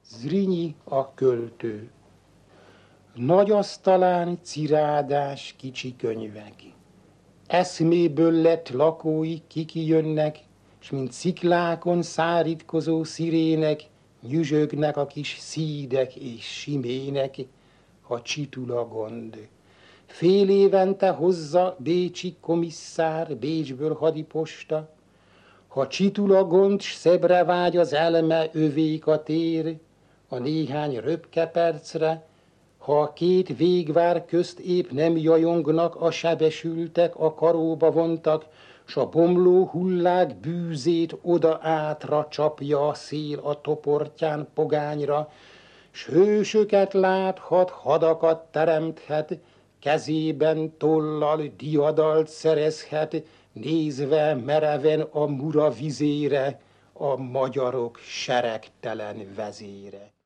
Zrínyi a költő. Nagy asztalán cirádás kicsi könyvek. Eszméből lett lakói kiki jönnek, s mint sziklákon szárítkozó szirének, nyüzsögnek a kis szídek és simének, ha csitul a gond. Fél évente hozza bécsi komisszár Bécsből hadiposta, ha csitul a gond, s szebbre vágy az elme, övék a tér, a néhány röpke percre, ha a két végvár közt épp nem jajongnak a sebesültek, a karóba vontak, s a bomló hullák bűzét oda-átra csapja a szél a toportján pogányra, s hősöket láthat, hadakat teremthet, kezében tollal diadalt szerezhet, nézve mereven a Mura vizére, a magyarok seregtelen vezére.